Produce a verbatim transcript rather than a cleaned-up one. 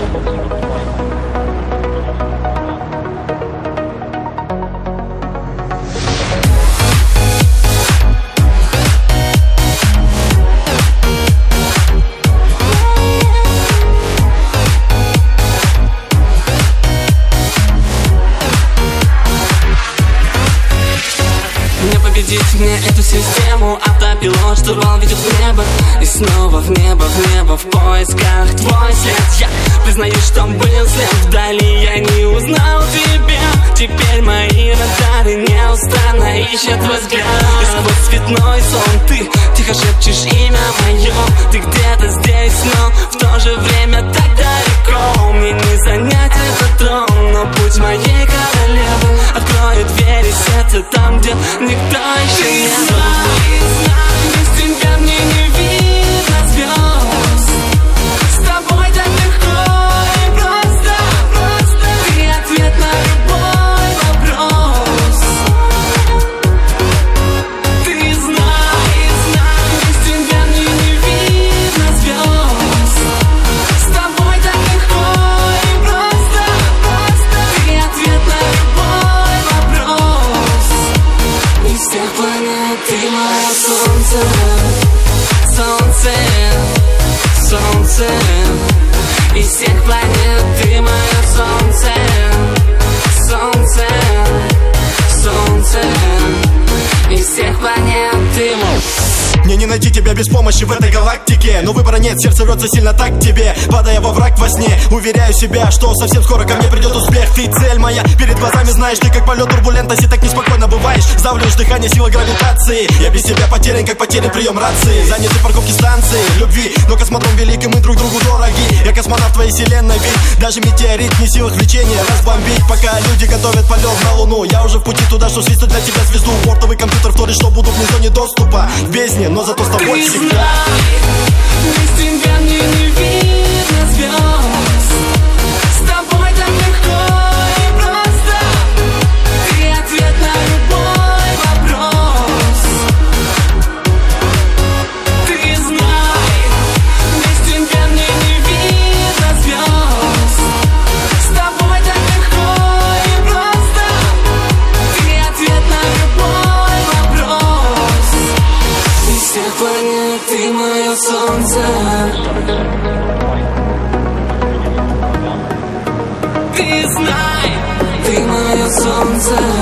Мне эту систему, автопилот, штурвал ведет в небо. И снова в небо, в небо, в поисках твой след. Я признаю, что был след вдали, я не узнал тебя. Теперь мои радары неустанно ищут твой взгляд. И сквозь цветной сон ты тихо шепчешь имя мое. Ты где-то здесь, но в то же время так далеко. Мне не занять этот трон, но путь моей королевы откроет двери сердца там, где никто еще не был. Без тебя мне не видно звезд. С тобой так легко и просто, просто. Ты ответ на любой вопрос. Ты знай, знай, без тебя мне не видно звезд. С тобой так легко и просто, просто. Ты ответ на любой вопрос. Из всех планет ты мое солнце, солнце, солнце. Из всех планет ты мое солнце, солнце, солнце. Из всех планет ты мой. Мне не найти тебя без помощи в этой галактике. Но выбора нет, сердце рвется сильно так к тебе. Падая во враг во сне, уверяю себя, что совсем скоро ко мне придет успех. Ты цель моя, перед глазами знаешь, ты как полет турбулентности, так неспокойно бываешь. Сдавливаешь дыхание, сила гравитации. Я без тебя потерян, как потерян прием рации. Заняты парковки станции любви, но космодром велик, и мы друг другу дороги. Я космонавт твоей вселенной, ведь даже метеорит не в силах влечения разбомбить. Пока люди готовят полет на Луну, я уже в пути туда, что свистнуть для тебя звезду. Бортовый компьютер вторит, что буду вне зоне доступа, в бездне, но зато с тобой всегда. Без тебя мне не видно звезд. С тобой так легко и просто. Ты ответ на любой вопрос. Ты знай, без тебя мне не видно звезд. С тобой так легко и просто. Ты ответ на любой вопрос. Из всех планет ты мое солнце. Ты знай, ты мое солнце.